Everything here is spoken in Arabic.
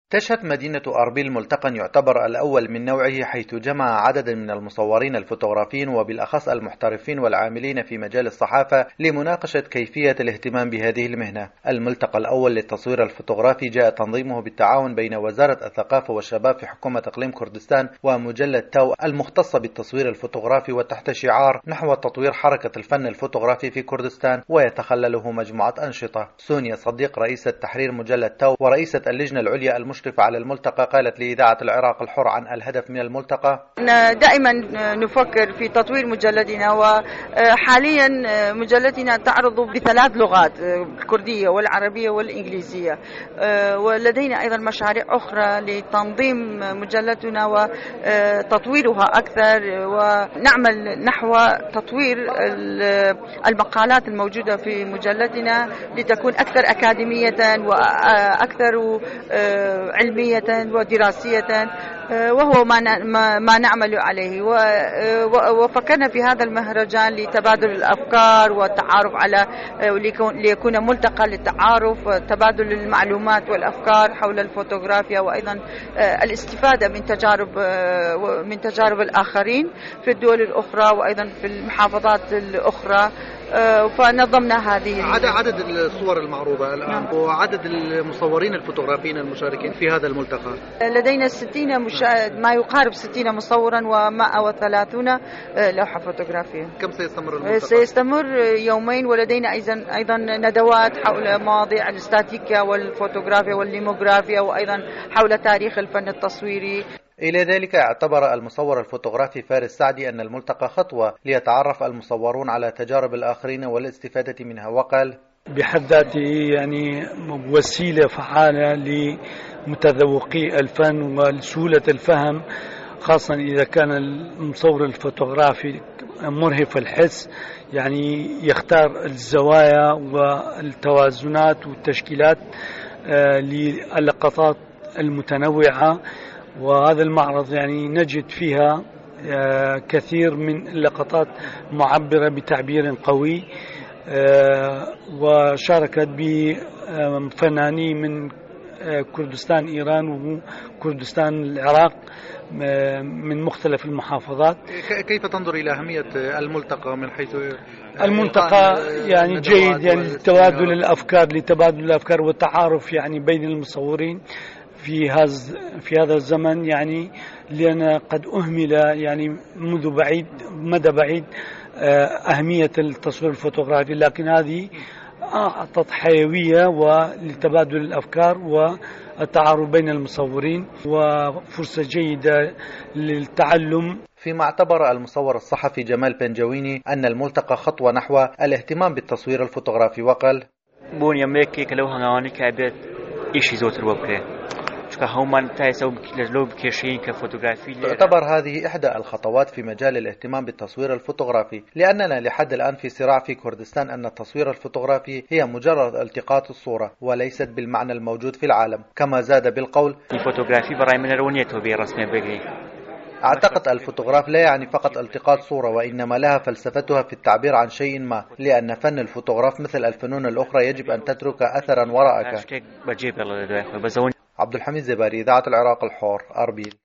تشهد مدينة أربيل ملتقى يعتبر الأول من نوعه، حيث جمع عددا من المصورين الفوتوغرافيين وبالأخص المحترفين والعاملين في مجال الصحافة لمناقشة كيفية الاهتمام بهذه المهنة. الملتقى الأول للتصوير الفوتوغرافي جاء تنظيمه بالتعاون بين وزارة الثقافة والشباب في حكومة إقليم كردستان ومجلة تاو المختصة بالتصوير الفوتوغرافي، وتحت شعار نحو تطوير حركة الفن الفوتوغرافي في كردستان، ويتخلله مجموعة أنشطة. سونيا صديق رئيسة تحرير مجلة تاو ورئيسة اللجنة العليا المشرفة على الملتقى قالت لإذاعة العراق الحر عن الهدف من الملتقى: دائما نفكر في تطوير مجلدنا، وحاليا مجلتنا تعرض بثلاث لغات: الكردية والعربية والإنجليزية، ولدينا أيضا مشاريع أخرى لتنظيم مجلتنا وتطويرها أكثر، ونعمل نحو تطوير المقالات الموجودة في مجلتنا لتكون أكثر أكاديمية وأكثر علمية ودراسية، وهو ما نعمل عليه. وفكرنا في هذا المهرجان لتبادل الأفكار والتعارف على ليكون ملتقى للتعارف وتبادل المعلومات والأفكار حول الفوتوغرافيا، وأيضا الاستفادة من تجارب الآخرين في الدول الأخرى وأيضا في المحافظات الأخرى. فنظمنا هذه عدد الصور المعروضة الآن وعدد المصورين الفوتوغرافيين المشاركين في هذا الملتقى. لدينا 60 ما يقارب 60 مصورا و130 لوحة فوتوغرافية. كم سيستمر الملتقى؟ سيستمر يومين، ولدينا أيضا ندوات حول مواضيع الاستاتيكا والفوتوغرافيا والليموغرافيا، وأيضا حول تاريخ الفن التصويري. إلى ذلك اعتبر المصور الفوتوغرافي فارس سعدي أن الملتقى خطوة ليتعرف المصورون على تجارب الآخرين والاستفادة منها، وقال: بحد ذاته يعني وسيلة فعالة لمتذوقي الفن وسهولة الفهم، خاصة إذا كان المصور الفوتوغرافي مرهف الحس، يعني يختار الزوايا والتوازنات والتشكيلات للقطات المتنوعة. وهذا المعرض يعني نجد فيها كثير من اللقطات معبرة بتعبير قوي، وشاركت بفنانين من كردستان إيران وكردستان العراق من مختلف المحافظات. كيف تنظر إلى أهمية الملتقى من حيث الملتقى؟ يعني جيد، يعني لتبادل الأفكار والتعارف يعني بين المصورين في هذا الزمن، يعني لأن قد أهمل يعني منذ مدى بعيد أهمية التصوير الفوتوغرافي، لكن هذه أعطت حيوية ولتبادل الأفكار والتعارف بين المصورين وفرصة جيدة للتعلم. فيما اعتبر المصور الصحفي جمال بنجويني أن الملتقى خطوة نحو الاهتمام بالتصوير الفوتوغرافي، وقال: بون يملكي كلو هنغاني كعبت إيشي زوتر وبكره. تعتبر هذه إحدى الخطوات في مجال الاهتمام بالتصوير الفوتوغرافي، لأننا لحد الآن في صراع في كردستان أن التصوير الفوتوغرافي هي مجرد التقاط الصورة وليست بالمعنى الموجود في العالم. كما زاد بالقول: أعتقد الفوتوغراف لا يعني فقط التقاط صورة، وإنما لها فلسفتها في التعبير عن شيء ما، لأن فن الفوتوغراف مثل الفنون الأخرى يجب أن تترك أثرا وراءك. عبد الحميد زباري، إذاعة العراق الحر، أربيل.